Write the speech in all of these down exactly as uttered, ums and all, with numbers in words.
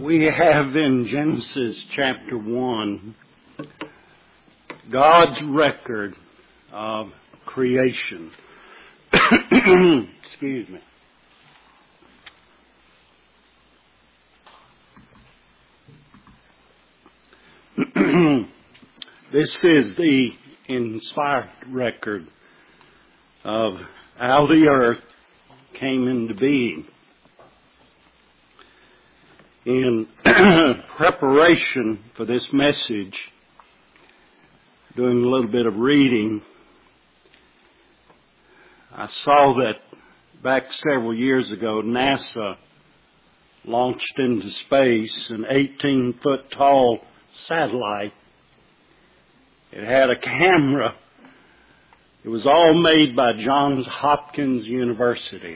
We have in Genesis chapter one God's record of creation. Excuse me. This is the inspired record of how the earth came into being. In preparation for this message, doing a little bit of reading, I saw that back several years ago, NASA launched into space an eighteen foot tall satellite. It had a camera. It was all made by Johns Hopkins University.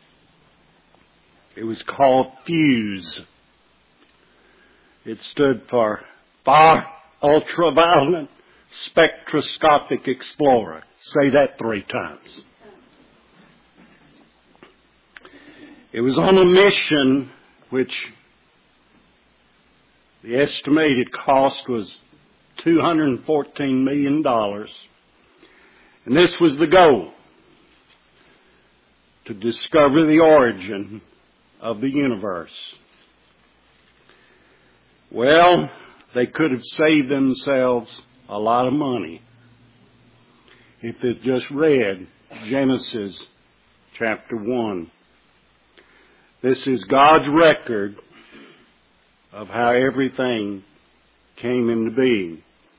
It was called FUSE. It stood for Far Ultraviolet Spectroscopic Explorer. Say that three times. It was on a mission which the estimated cost was two hundred fourteen million dollars. And this was the goal: to discover the origin of the universe. Well, they could have saved themselves a lot of money if they just read Genesis chapter one. This is God's record of how everything came into being.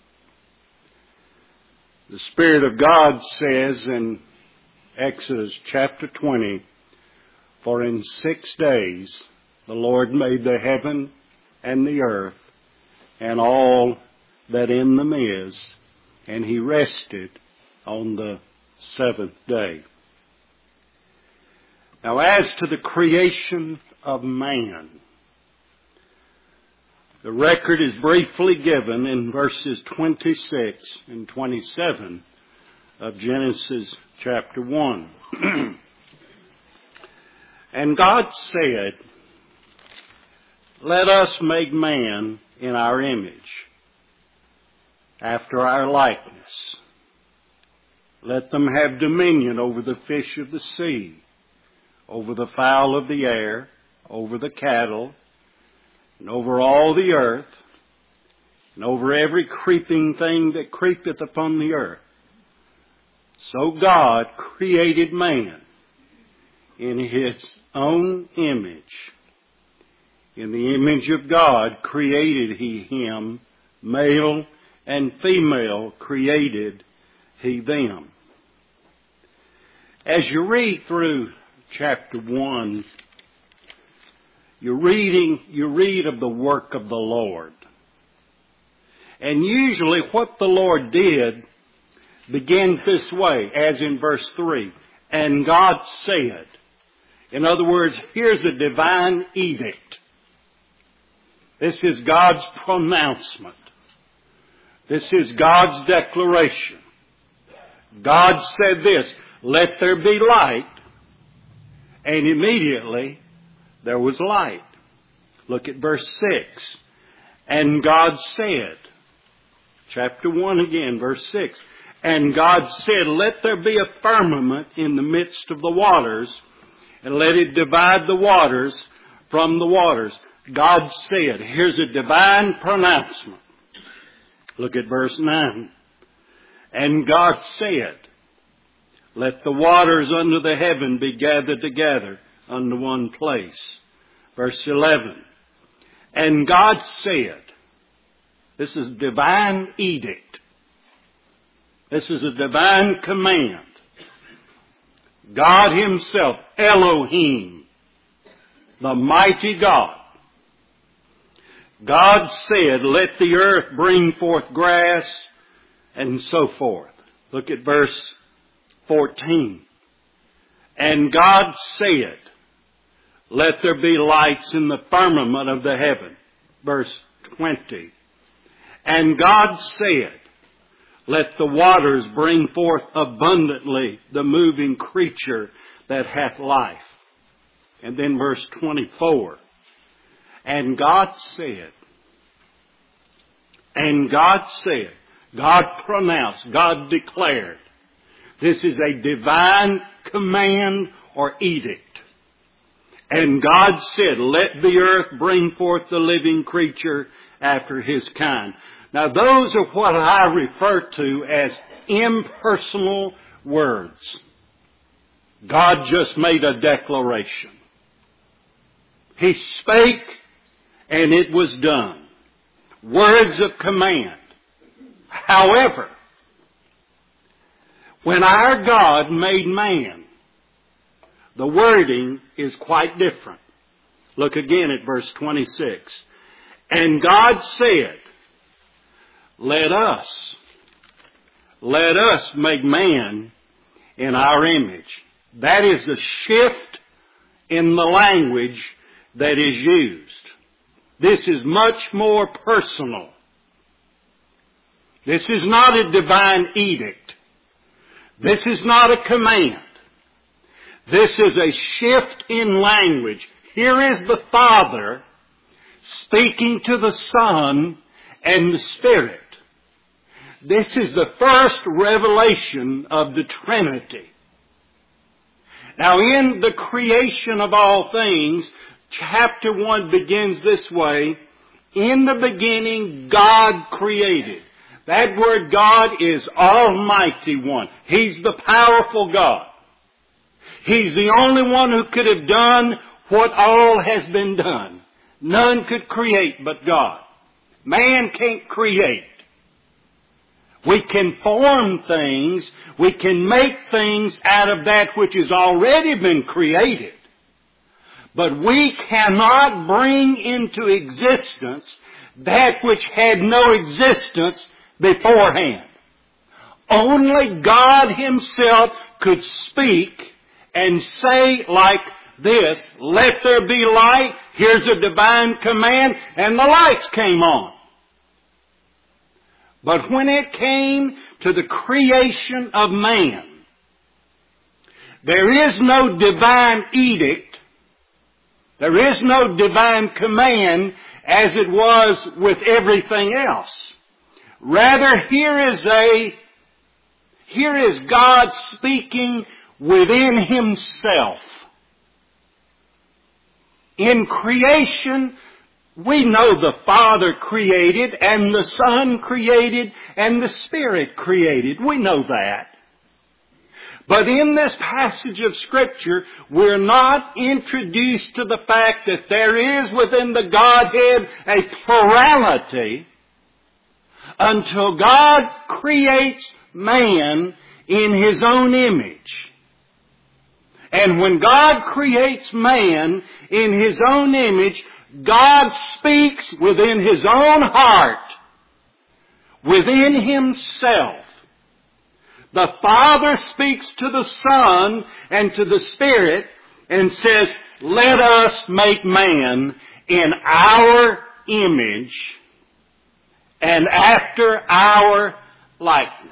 The Spirit of God says in Exodus chapter twenty, "For in six days the Lord made the heaven and the earth and all that in them is, and He rested on the seventh day." Now, as to the creation of man, the record is briefly given in verses twenty-six and twenty-seven of Genesis chapter one. And God said, "Let us make man in our image, after our likeness. Let them have dominion over the fish of the sea, over the fowl of the air, over the cattle, and over all the earth, and over every creeping thing that creepeth upon the earth." So God created man in His own image. In the image of God created He him, male and female created He them. As you read through chapter one, you're reading, you read of the work of the Lord. And usually what the Lord did begins this way, as in verse three, "And God said." In other words, here's a divine edict. This is God's pronouncement. This is God's declaration. God said this, "Let there be light." And immediately there was light. Look at verse six. "And God said," chapter one again, verse six, "And God said, let there be a firmament in the midst of the waters, and let it divide the waters from the waters." God said. Here's a divine pronouncement. Look at verse nine. "And God said, let the waters under the heaven be gathered together unto one place." Verse eleven. "And God said," this is divine edict. This is a divine command. God Himself, Elohim, the mighty God. God said, "Let the earth bring forth grass," and so forth. Look at verse fourteen. "And God said, let there be lights in the firmament of the heaven." Verse twenty. "And God said, let the waters bring forth abundantly the moving creature that hath life." And then verse twenty-four. And God said, and God said, God pronounced, God declared. This is a divine command or edict. And God said, let the earth bring forth the living creature after his kind. Now those are what I refer to as impersonal words. God just made a declaration. He spake and it was done. Words of command. However, when our God made man, the wording is quite different. Look again at verse twenty-six. And God said, let us, let us make man in our image. That is the shift in the language that is used. This is much more personal. This is not a divine edict. This is not a command. This is a shift in language. Here is the Father speaking to the Son and the Spirit. This is the first revelation of the Trinity. Now in the creation of all things, chapter one begins this way. In the beginning, God created. That word God is Almighty One. He's the powerful God. He's the only one who could have done what all has been done. None could create but God. Man can't create. We can form things. We can make things out of that which has already been created. But we cannot bring into existence that which had no existence beforehand. Only God Himself could speak and say like this, let there be light, here's a divine command, and the lights came on. But when it came to the creation of man, there is no divine edict, there is no divine command as it was with everything else. Rather, here is a, here is God speaking within Himself. In creation, we know the Father created and the Son created and the Spirit created. We know that. But in this passage of Scripture, we're not introduced to the fact that there is within the Godhead a plurality until God creates man in His own image. And when God creates man in His own image, God speaks within His own heart, within Himself. The Father speaks to the Son and to the Spirit and says, let us make man in our image and after our likeness.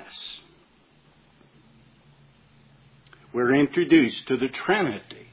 We're introduced to the Trinity.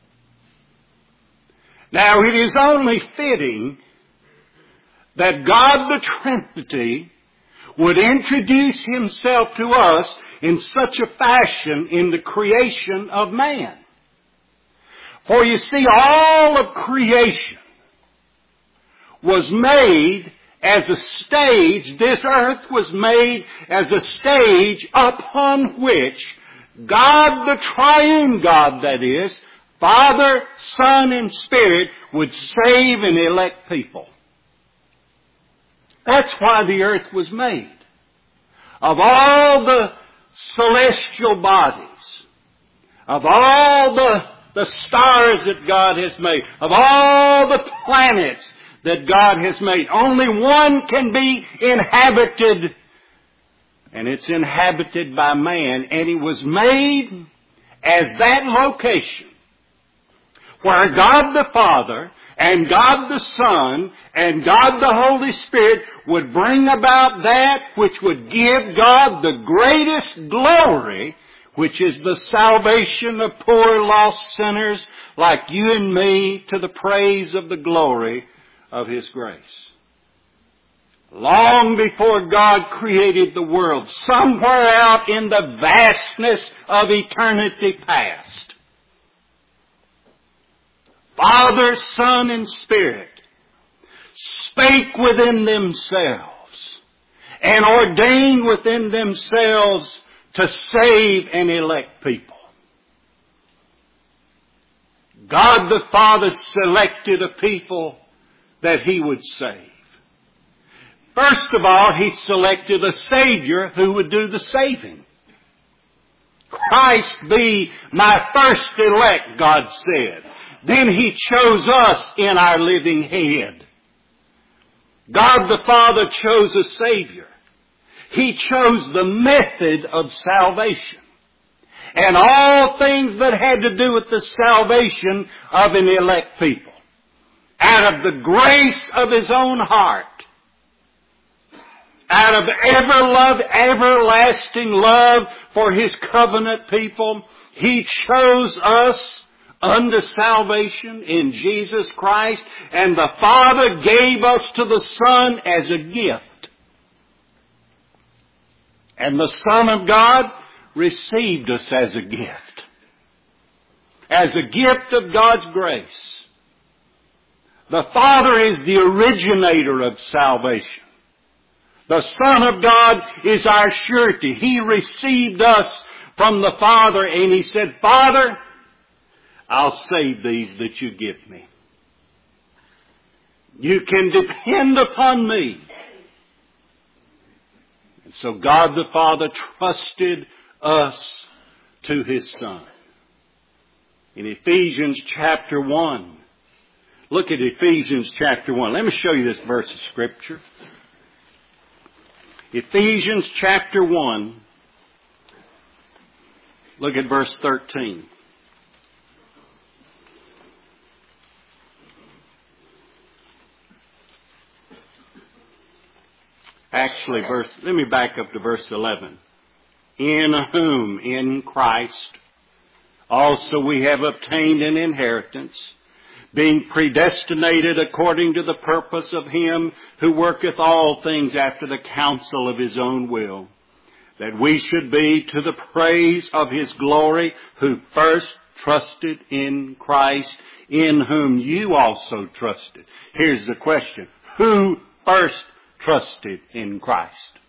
Now, it is only fitting that God the Trinity would introduce Himself to us in such a fashion in the creation of man. For you see, all of creation was made as a stage, this earth was made as a stage upon which God, the triune God that is, Father, Son, and Spirit, would save and elect people. That's why the earth was made. Of all the celestial bodies, of all the, the stars that God has made, of all the planets that God has made, only one can be inhabited, and it's inhabited by man, and it was made as that location where God the Father and God the Son and God the Holy Spirit would bring about that which would give God the greatest glory, which is the salvation of poor lost sinners like you and me to the praise of the glory of His grace. Long before God created the world, somewhere out in the vastness of eternity past, Father, Son, and Spirit spake within themselves and ordained within themselves to save and elect people. God the Father selected a people that He would save. First of all, He selected a Savior who would do the saving. Christ be my first elect, God said. Then He chose us in our living Head. God the Father chose a Savior. He chose the method of salvation. And all things that had to do with the salvation of an elect people. Out of the grace of His own heart, out of ever love, everlasting love for His covenant people, He chose us unto salvation in Jesus Christ, and the Father gave us to the Son as a gift. And the Son of God received us as a gift. As a gift of God's grace. The Father is the originator of salvation. The Son of God is our surety. He received us from the Father and He said, Father, I'll save these that you give me. You can depend upon me. And so God the Father trusted us to His Son. In Ephesians chapter one, look at Ephesians chapter one. Let me show you this verse of Scripture. Ephesians chapter one, look at verse thirteen. Actually, verse, let me back up to verse eleven. In whom, in Christ, also we have obtained an inheritance, being predestinated according to the purpose of Him who worketh all things after the counsel of His own will, that we should be to the praise of His glory, who first trusted in Christ, in whom you also trusted. Here's the question. Who first trusted in Christ?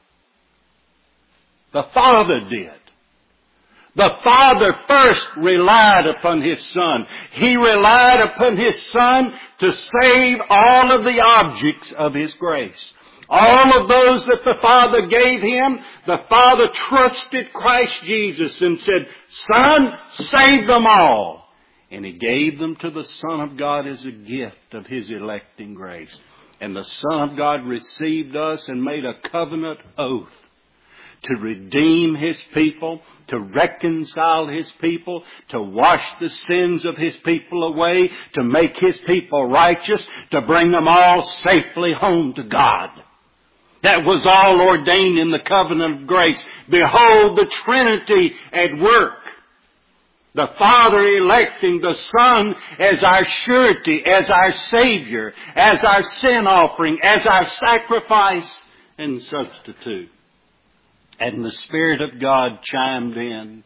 The Father did. The Father first relied upon His Son. He relied upon His Son to save all of the objects of His grace. All of those that the Father gave Him, the Father trusted Christ Jesus and said, Son, save them all. And He gave them to the Son of God as a gift of His electing grace. And the Son of God received us and made a covenant oath to redeem His people, to reconcile His people, to wash the sins of His people away, to make His people righteous, to bring them all safely home to God. That was all ordained in the covenant of grace. Behold the Trinity at work. The Father electing the Son as our surety, as our Savior, as our sin offering, as our sacrifice and substitute. And the Spirit of God chimed in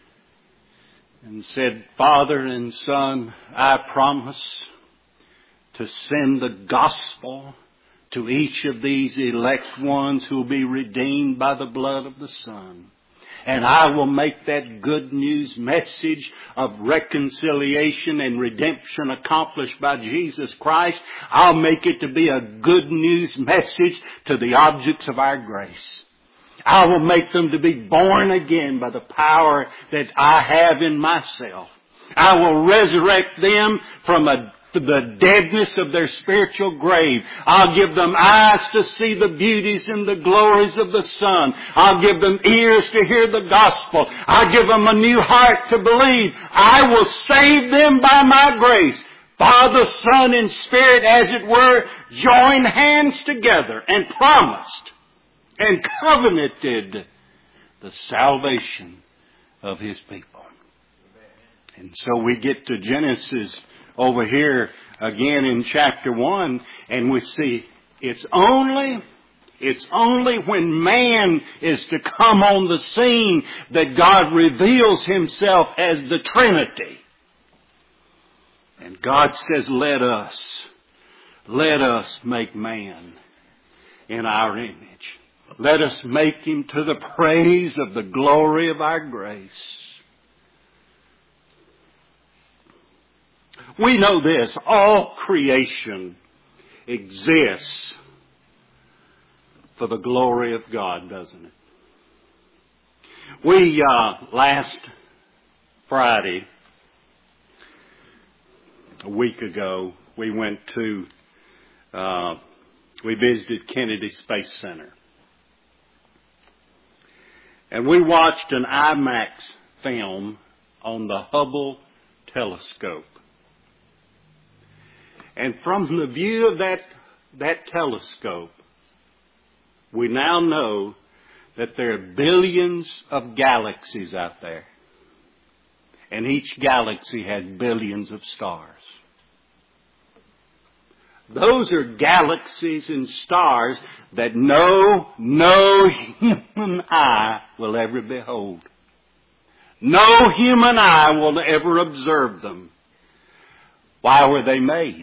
and said, Father and Son, I promise to send the gospel to each of these elect ones who will be redeemed by the blood of the Son. And I will make that good news message of reconciliation and redemption accomplished by Jesus Christ, I'll make it to be a good news message to the objects of our grace. I will make them to be born again by the power that I have in myself. I will resurrect them from a, the deadness of their spiritual grave. I'll give them eyes to see the beauties and the glories of the Son. I'll give them ears to hear the gospel. I'll give them a new heart to believe. I will save them by my grace. Father, Son, and Spirit, as it were, joined hands together and promised and covenanted the salvation of His people. And so we get to Genesis, over here again in chapter one, and we see it's only, it's only when man is to come on the scene that God reveals Himself as the Trinity. And God says, let us, let us make man in our image. Let us make him to the praise of the glory of our grace. We know this, all creation exists for the glory of God, doesn't it? We, uh, last Friday, a week ago, we went to, uh, we visited Kennedy Space Center. And we watched an IMAX film on the Hubble telescope. And from the view of that, that telescope, we now know that there are billions of galaxies out there. And each galaxy has billions of stars. Those are galaxies and stars that no, no human eye will ever behold. No human eye will ever observe them. Why were they made?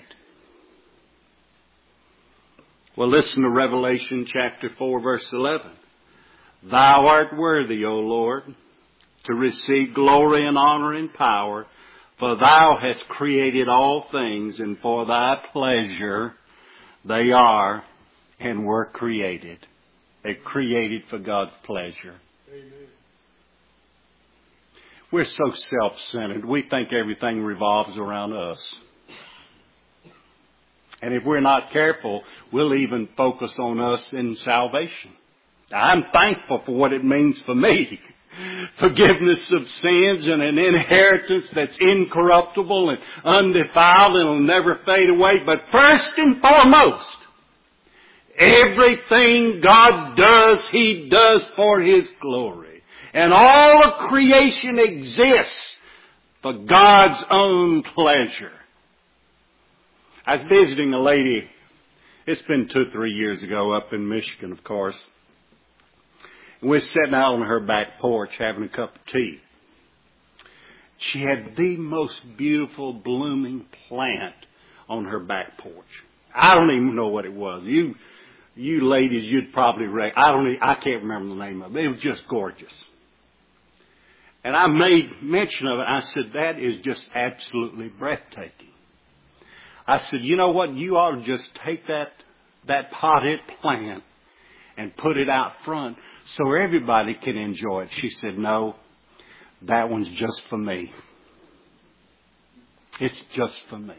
Well, listen to Revelation chapter four, verse eleven. Thou art worthy, O Lord, to receive glory and honor and power, for thou hast created all things, and for thy pleasure they are and were created. They're created for God's pleasure. Amen. We're so self-centered. We think everything revolves around us. And if we're not careful, we'll even focus on us in salvation. I'm thankful for what it means for me. Forgiveness of sins and an inheritance that's incorruptible and undefiled and will never fade away. But first and foremost, everything God does, He does for His glory. And all of creation exists for God's own pleasure. I was visiting a lady, it's been two or three years ago, up in Michigan, of course. And we were sitting out on her back porch having a cup of tea. She had the most beautiful blooming plant on her back porch. I don't even know what it was. You, you ladies, you'd probably rec- I don't. Even, I can't remember the name of it. It was just gorgeous. And I made mention of it. I said, that is just absolutely breathtaking. I said, you know what? You ought to just take that, that potted plant and put it out front so everybody can enjoy it. She said, no, that one's just for me. It's just for me.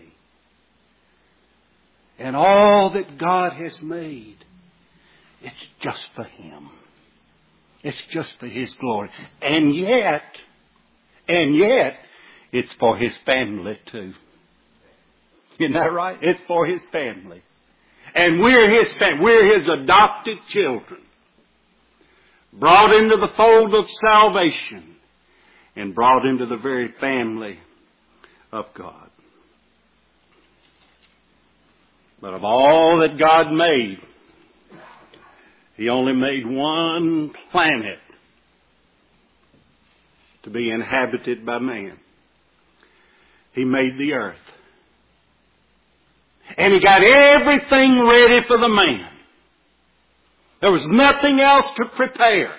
And all that God has made, it's just for Him. It's just for His glory. And yet, and yet, it's for His family too. Isn't that right? It's for His family. And we're His family. We're His adopted children. Brought into the fold of salvation. And brought into the very family of God. But of all that God made, He only made one planet to be inhabited by man. He made the earth. And He got everything ready for the man. There was nothing else to prepare.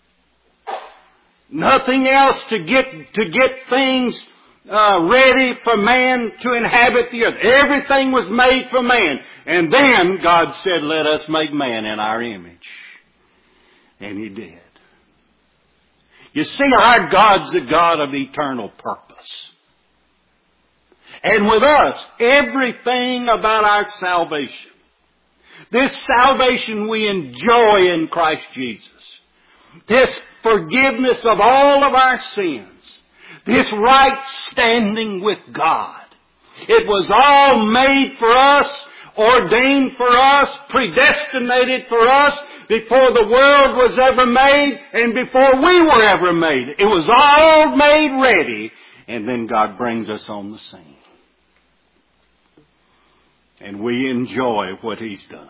Nothing else to get, to get things uh, ready for man to inhabit the earth. Everything was made for man. And then God said, let us make man in our image. And He did. You see, our God's the God of eternal purpose. And with us, everything about our salvation, this salvation we enjoy in Christ Jesus, this forgiveness of all of our sins, this right standing with God, it was all made for us, ordained for us, predestinated for us before the world was ever made and before we were ever made. It was all made ready, and then God brings us on the scene. And we enjoy what He's done.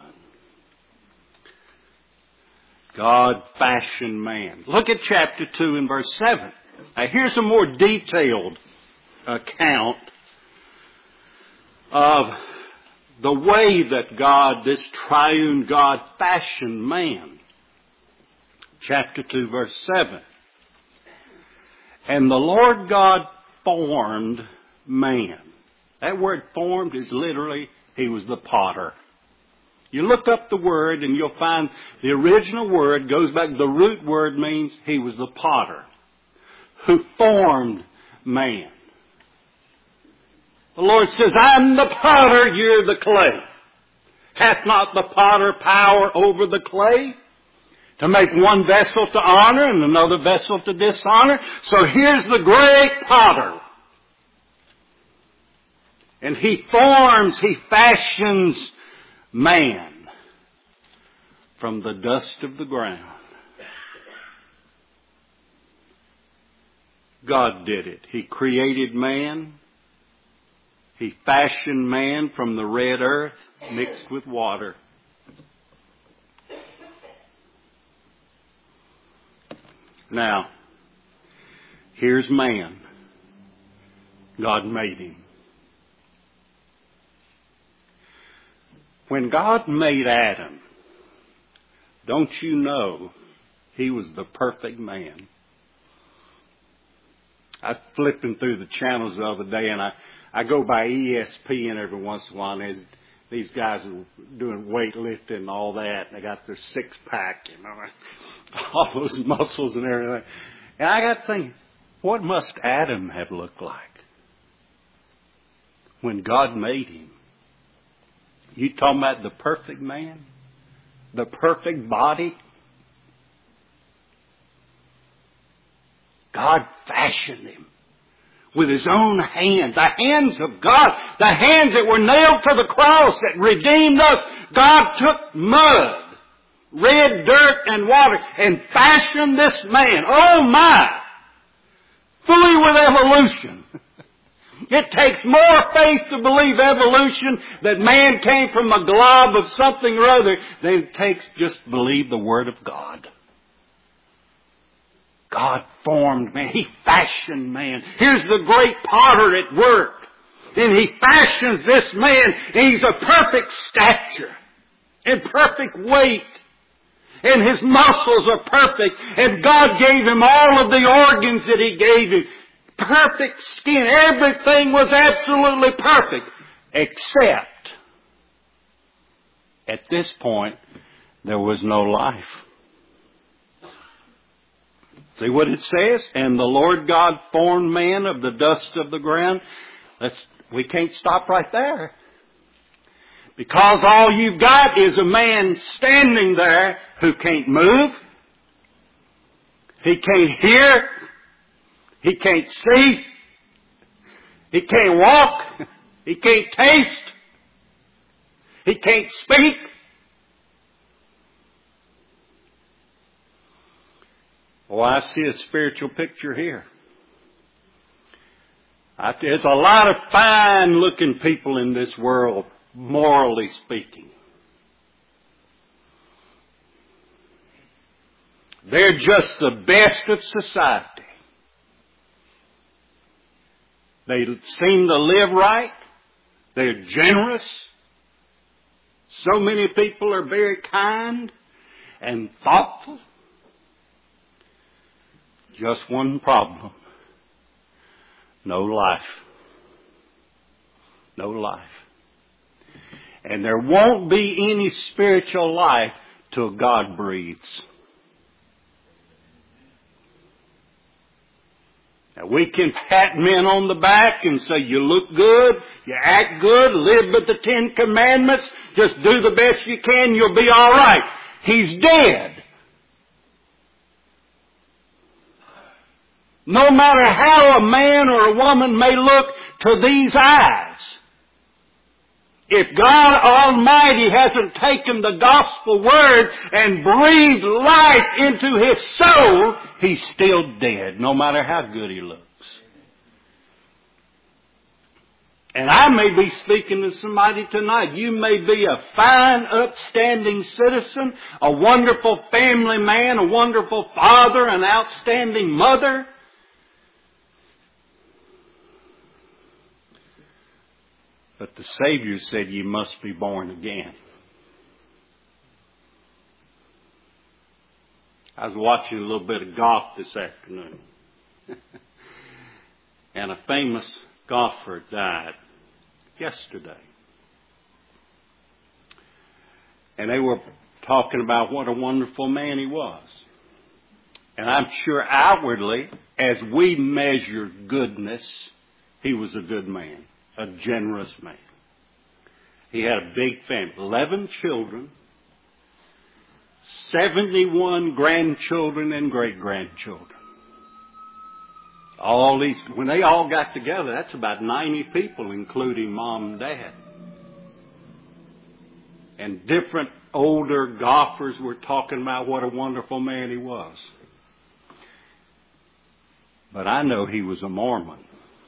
God fashioned man. Look at chapter two and verse seven. Now here's a more detailed account of the way that God, this triune God, fashioned man. Chapter two, verse seven. And the Lord God formed man. That word formed is literally, He was the potter. You look up the word and you'll find the original word goes back, the root word means He was the potter who formed man. The Lord says, I'm the potter, you're the clay. Hath not the potter power over the clay to make one vessel to honor and another vessel to dishonor? So here's the great potter. And He forms, He fashions man from the dust of the ground. God did it. He created man. He fashioned man from the red earth mixed with water. Now, here's man. God made him. When God made Adam, don't you know he was the perfect man? I was flipping through the channels the other day, and I, I go by E S P N every once in a while, and these guys are doing weightlifting and all that, and they got their six-pack, you know, all those muscles and everything. And I got to think, what must Adam have looked like when God made him? You talking about the perfect man? The perfect body? God fashioned him with His own hands. The hands of God. The hands that were nailed to the cross that redeemed us. God took mud, red dirt and water and fashioned this man. Oh my! Fully with evolution. It takes more faith to believe evolution, that man came from a glob of something or other, than it takes just to believe the Word of God. God formed man. He fashioned man. Here's the great potter at work. And He fashions this man. And he's a perfect stature and perfect weight. And his muscles are perfect. And God gave him all of the organs that He gave him. Perfect skin. Everything was absolutely perfect. Except, at this point, there was no life. See what it says? And the Lord God formed man of the dust of the ground. Let's, we can't stop right there. Because all you've got is a man standing there who can't move. He can't hear. He can't see. He can't walk. He can't taste. He can't speak. Oh, I see a spiritual picture here. I, there's a lot of fine-looking people in this world, morally speaking. They're just the best of society. They seem to live right. They're generous. So many people are very kind and thoughtful. Just one problem. No life. No life. And there won't be any spiritual life till God breathes. Now we can pat men on the back and say, you look good, you act good, live by the Ten Commandments, just do the best you can, you'll be all right. He's dead. No matter how a man or a woman may look to these eyes, if God Almighty hasn't taken the gospel word and breathed life into his soul, he's still dead, no matter how good he looks. And I may be speaking to somebody tonight. You may be a fine, upstanding citizen, a wonderful family man, a wonderful father, an outstanding mother. But the Savior said you must be born again. I was watching a little bit of golf this afternoon. And a famous golfer died yesterday. And they were talking about what a wonderful man he was. And I'm sure outwardly, as we measure goodness, he was a good man, a generous man. He had a big family, eleven children, seventy-one grandchildren and great-grandchildren. All these, when they all got together, that's about ninety people, including mom and dad. And different older golfers were talking about what a wonderful man he was. But I know he was a Mormon.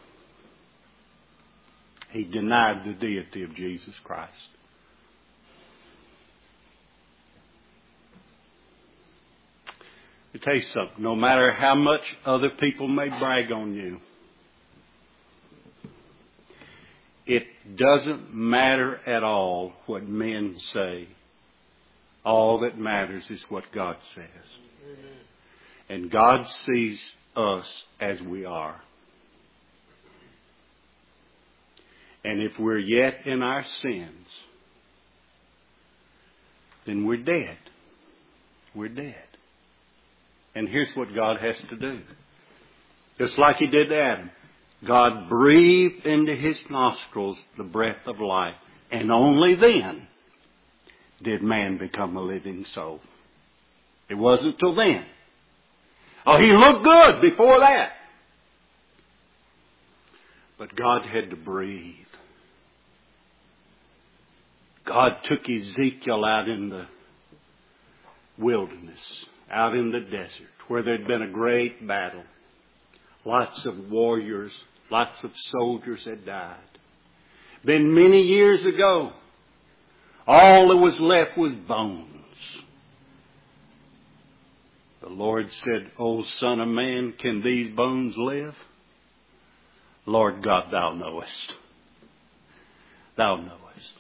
He denied the deity of Jesus Christ. Let me tell you something. No matter how much other people may brag on you, it doesn't matter at all what men say. All that matters is what God says. And God sees us as we are. And if we're yet in our sins, then we're dead. We're dead. And here's what God has to do. Just like He did to Adam. God breathed into his nostrils the breath of life. And only then did man become a living soul. It wasn't till then. Oh, he looked good before that. But God had to breathe. God took Ezekiel out in the wilderness, out in the desert, where there'd been a great battle. Lots of warriors, lots of soldiers had died. Been many years ago. All that was left was bones. The Lord said, O Son of Man, can these bones live? Lord God, Thou knowest. Thou knowest.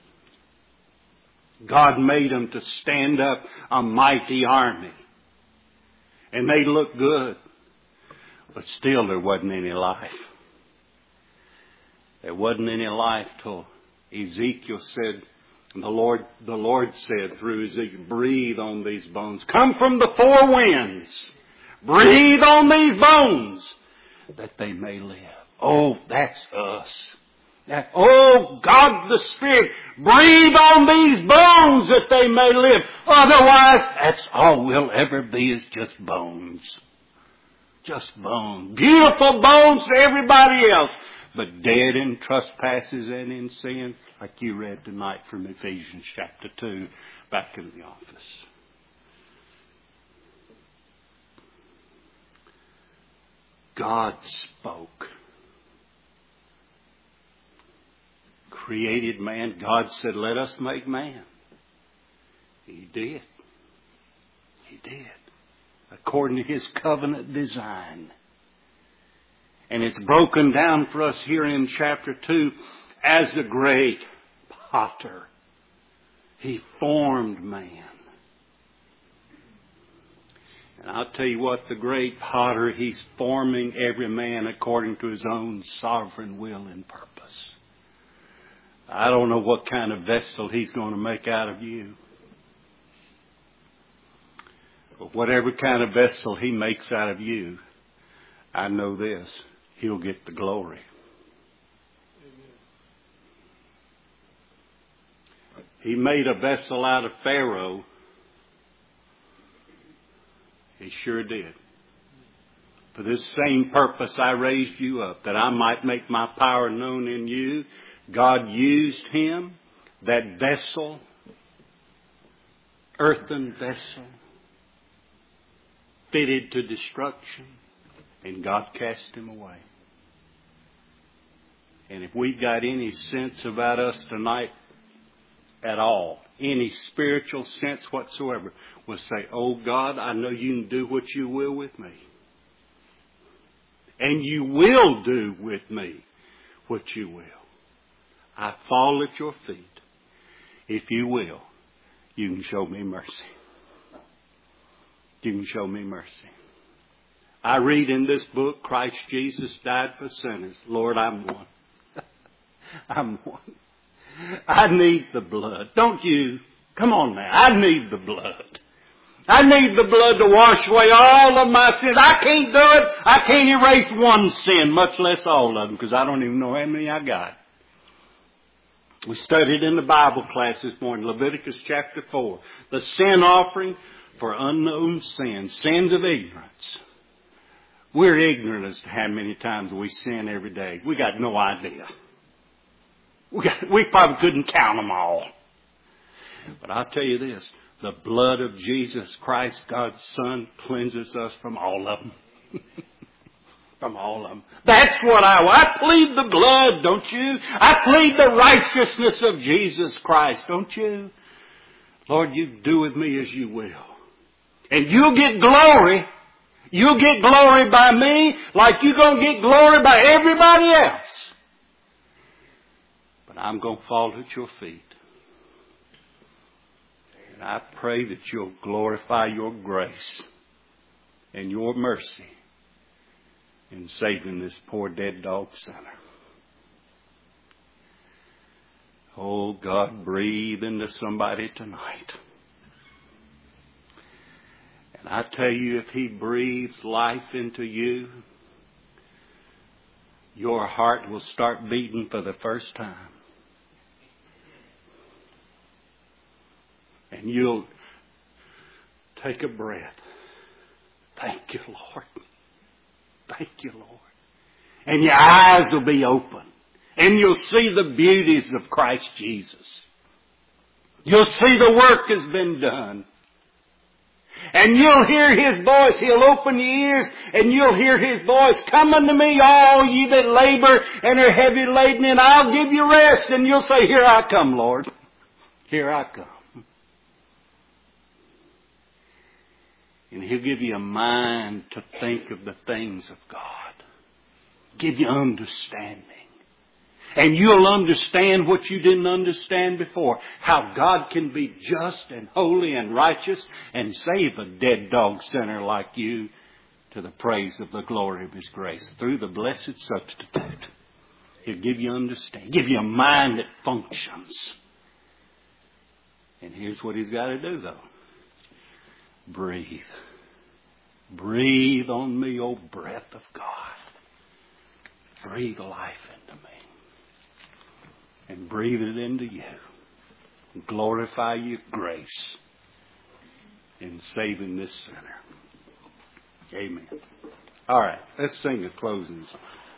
God made them to stand up a mighty army. And they looked good. But still there wasn't any life. There wasn't any life till Ezekiel said, and the Lord, the Lord said through Ezekiel, breathe on these bones. Come from the four winds. Breathe on these bones that they may live. Oh, that's us. That, oh, God the Spirit, breathe on these bones that they may live. Otherwise, that's all we'll ever be is just bones. Just bones. Beautiful bones to everybody else. But dead in trespasses and in sin, like you read tonight from Ephesians chapter two, back in the office. God spoke. Created man. God said, let us make man. He did. He did. According to His covenant design. And it's broken down for us here in chapter two as the great potter. He formed man. And I'll tell you what, the great potter, He's forming every man according to His own sovereign will and purpose. I don't know what kind of vessel He's going to make out of you. But whatever kind of vessel He makes out of you, I know this. He'll get the glory. He made a vessel out of Pharaoh. He sure did. For this same purpose I raised you up, that I might make my power known in you. God used him, that vessel, earthen vessel, fitted to destruction, and God cast him away. And if we've got any sense about us tonight at all, any spiritual sense whatsoever, we'll say, oh God, I know you can do what you will with me. And you will do with me what you will. I fall at your feet. If you will, you can show me mercy. You can show me mercy. I read in this book, Christ Jesus died for sinners. Lord, I'm one. I'm one. I need the blood. Don't you? Come on now. I need the blood. I need the blood to wash away all of my sins. I can't do it. I can't erase one sin, much less all of them, because I don't even know how many I got. We studied in the Bible class this morning, Leviticus chapter four, the sin offering for unknown sins, sins of ignorance. We're ignorant as to how many times we sin every day. We got no idea. We, got, we probably couldn't count them all. But I'll tell you this, the blood of Jesus Christ, God's Son, cleanses us from all of them. From all of them. That's what I want. I plead the blood, don't you? I plead the righteousness of Jesus Christ, don't you? Lord, you do with me as you will. And you'll get glory. You'll get glory by me like you're going to get glory by everybody else. But I'm going to fall at your feet. And I pray that you'll glorify your grace and your mercy in saving this poor dead dog sinner. Oh, God, breathe into somebody tonight. And I tell you, if He breathes life into you, your heart will start beating for the first time. And you'll take a breath. Thank you, Lord. Thank you, Lord. And your eyes will be open. And you'll see the beauties of Christ Jesus. You'll see the work has been done. And you'll hear His voice. He'll open your ears and you'll hear His voice. Come unto me, all ye that labor and are heavy laden, and I'll give you rest. And you'll say, here I come, Lord. Here I come. And He'll give you a mind to think of the things of God. Give you understanding. And you'll understand what you didn't understand before. How God can be just and holy and righteous and save a dead dog sinner like you to the praise of the glory of His grace through the blessed substitute. He'll give you understanding. Give you a mind that functions. And here's what He's got to do, though. Breathe. Breathe on me, O breath of God. Breathe life into me. And breathe it into you. And glorify your grace in saving this sinner. Amen. All right, let's sing a closing song.